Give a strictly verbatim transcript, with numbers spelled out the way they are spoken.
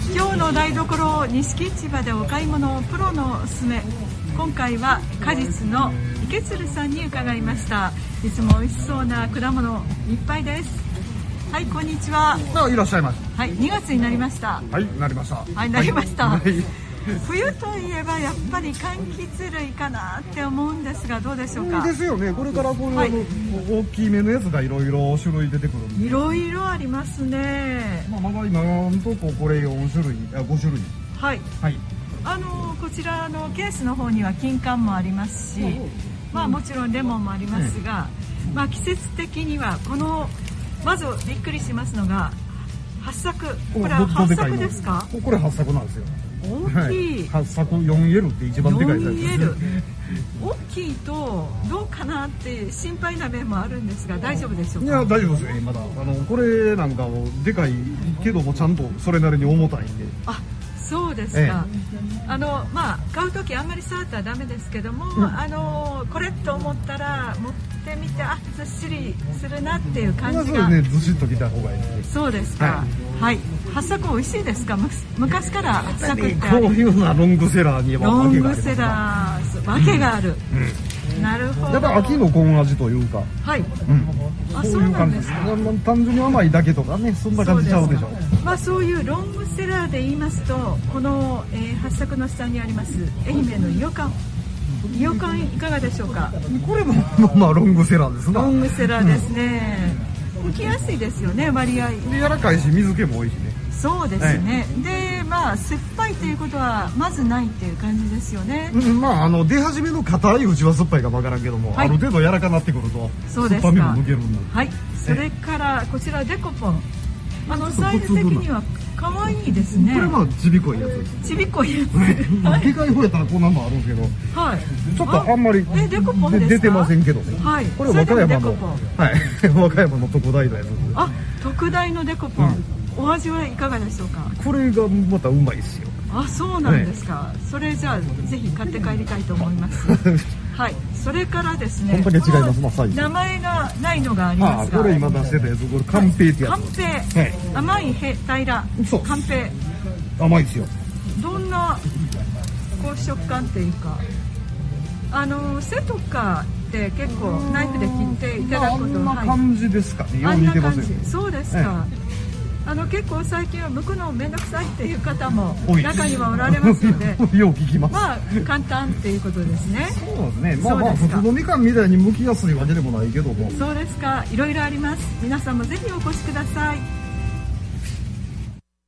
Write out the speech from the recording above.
今日の台所錦市場でお買い物プロのおすすめ。今回は果実の池鶴さんに伺いました。いつも美味しそうな果物いっぱいです。はい、こんにちは。 あ、いらっしゃいましはい、にがつになりました。 はい、なりました。 はい、なりました、 はい、 冬といえばやっぱり柑橘類かなって思うんですが、どうでしょうか。 ですよね。これからこの、 はい、 大きめのやつがいろいろ種類出てくるんで、 いろいろありますね。 まあ、まだ今のとここれよんしゅるい、あごしゅるい。 はい、 はい、 あのこちらのケースの方には金柑もありますし、まあもちろんレモンもありますが、まあ季節的にはこのまずびっくりしますのが八作。これは八作ですか。 これ八作なんですよ。 大きい。 八作 よんエル って一番でかいサイズです。 よんエル 大きいとどうかなって心配な面もあるんですが、大丈夫でしょうか。 いや、大丈夫ですよ。まだあのこれなんかもでかいけどもちゃんとそれなりに重たいんで。 あ、そうですか、ええ、あのまあ買う時あんまり触ったらダメですけども、うん、あのこれと思ったら持ってみて、あ、ずっしりするなっていう感じが。 そうですね、ずしっときた方がいいです。 そうですか。はい、はい、八作美味しいですか。昔から八作ってこういうのはロングセラーにはロングセラー訳がある、うん、なるほど。 やっぱ秋の根味というか、 はい、うん、あ、 そういう感じですか。単純に甘いだけとかね、そんな感じちゃうでしょう。 まあそういうロングセラーで言いますと、この、えー、八作の下にあります愛媛の伊予柑。伊予柑いかがでしょうか。 これもまあロングセラーですな。 ロングセラーですね。剥きやすいですよね、割合。 で、柔らかいし水気も多いしね。 そうですね、はい、でまあ酸っぱいということはまずないっていう感じですよね。 うん、まああの出始めの硬いうちは酸っぱいかわからんけども、はい、ある程度柔らかになってくると酸っぱみも抜けるんだ。 はい、それからこちらデコポン、あのサイズ的には可愛いですね。 これはちびっこいやつです。 ちびっこいやつ。 でかい方やったらこんなのあるんですけど、はい、ちょっとあんまりえデコポンですか。 出てませんけど、 はい、 これ和歌山の、はい、和歌山の特大のやつ。 あ、特大のデコポン、うん、お味はいかがでしょうか。 これがまたうまいですよ。 あ、そうなんですか。はい、それじゃあぜひ買って帰りたいと思います。はい、それからですね、 こんだけ違います。まあ、サイズ。 名前がないのがありますが、 ああ、これ今出してたやつ、これカンペイってやつ。 カンペイ、はい、甘いへ平ら。そう。カンペイ。 甘いですよ。どんなこう食感っていうか、あの背とかって結構ナイフで切っていただくことは、 あんな感じですかね。 あんな感じ。そうですか。あの結構最近は剥くのめんどくさいっていう方も中にはおられますので、 よう聞きます。 まあ簡単っていうことですね。 そうですね。まあまあ普通のみかんみたいに剥きやすいわけでもないけども。 そうですか。いろいろあります。皆さんもぜひお越しください。